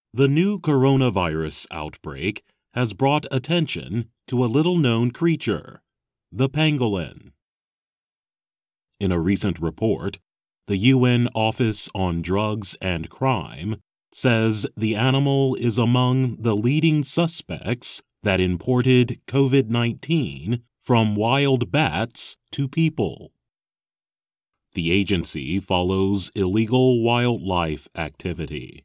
The new coronavirus outbreak has brought attention to a little-known creature, the pangolin. In a recent report, the UN Office on Drugs and Crime says the animal is among the leading suspects that imported COVID-19 from wild bats to people. The agency follows illegal wildlife activity.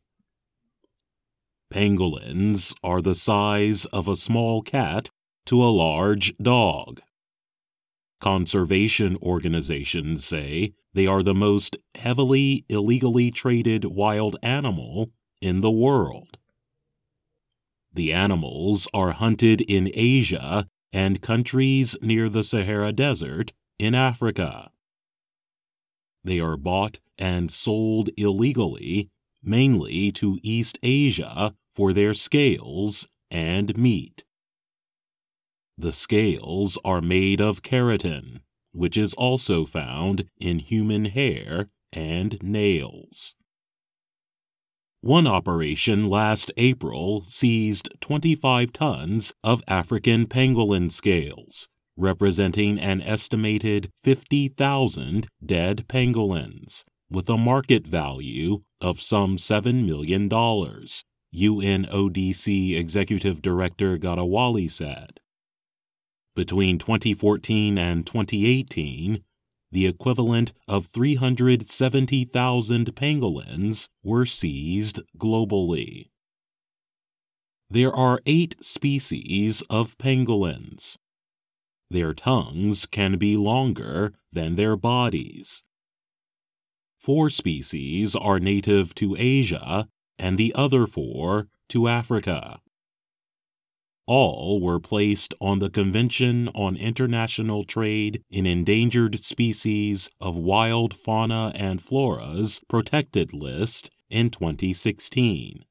Pangolins are the size of a small cat to a large dog. Conservation organizations say they are the most heavily illegally traded wild animal in the world. The animals are hunted in Asia and countries near the Sahara Desert in Africa. They are bought and sold illegally, mainly to East Asia, for their scales and meat. The scales are made of keratin, which is also found in human hair and nails. One operation last April seized 25 tons of African pangolin scales, representing an estimated 50,000 dead pangolins, with a market value of some $7 million, UNODC Executive Director Gadawali said. Between 2014 and 2018, the equivalent of 370,000 pangolins were seized globally. There are 8 species of pangolins. Their tongues can be longer than their bodies. 4 species are native to Asia and the other 4 to Africa. All were placed on the Convention on International Trade in Endangered Species of Wild Fauna and Flora's protected list in 2016.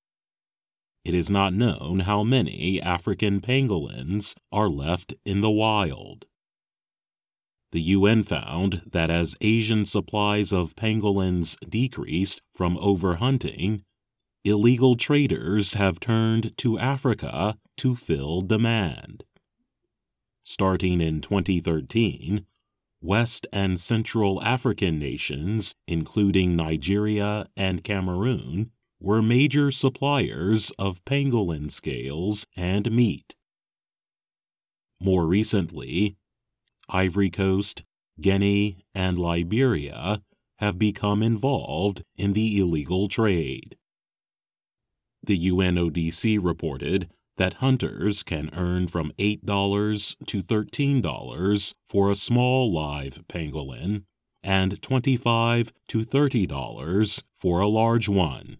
It is not known how many African pangolins are left in the wild. The UN found that as Asian supplies of pangolins decreased from overhunting, illegal traders have turned to Africa to fill demand. Starting in 2013, West and Central African nations, including Nigeria and Cameroon, were major suppliers of pangolin scales and meat. More recently, Ivory Coast, Guinea, and Liberia have become involved in the illegal trade. The UNODC reported that hunters can earn from $8 to $13 for a small live pangolin and $25 to $30 for a large one.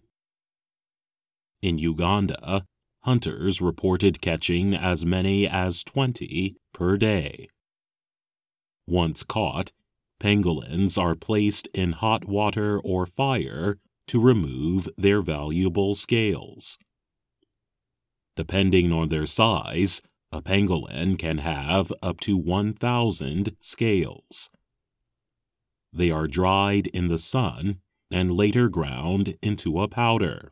In Uganda, hunters reported catching as many as 20 per day. Once caught, pangolins are placed in hot water or fire to remove their valuable scales. Depending on their size, a pangolin can have up to 1,000 scales. They are dried in the sun and later ground into a powder.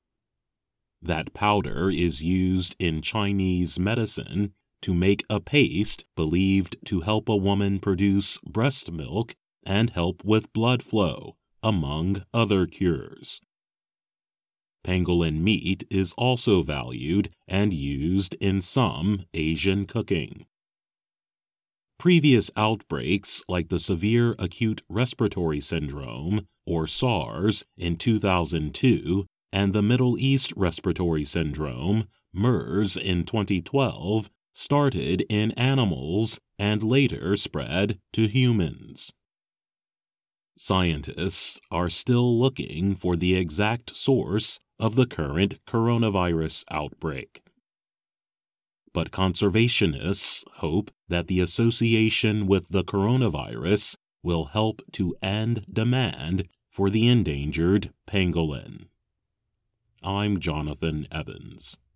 That powder is used in Chinese medicine to make a paste believed to help a woman produce breast milk and help with blood flow, among other cures. Pangolin meat is also valued and used in some Asian cooking. Previous outbreaks like the Severe Acute Respiratory Syndrome, or SARS, in 2002, and the Middle East Respiratory Syndrome, MERS, in 2012, started in animals and later spread to humans. Scientists are still looking for the exact source of the current coronavirus outbreak. But conservationists hope that the association with the coronavirus will help to end demand for the endangered pangolin. I'm Jonathan Evans.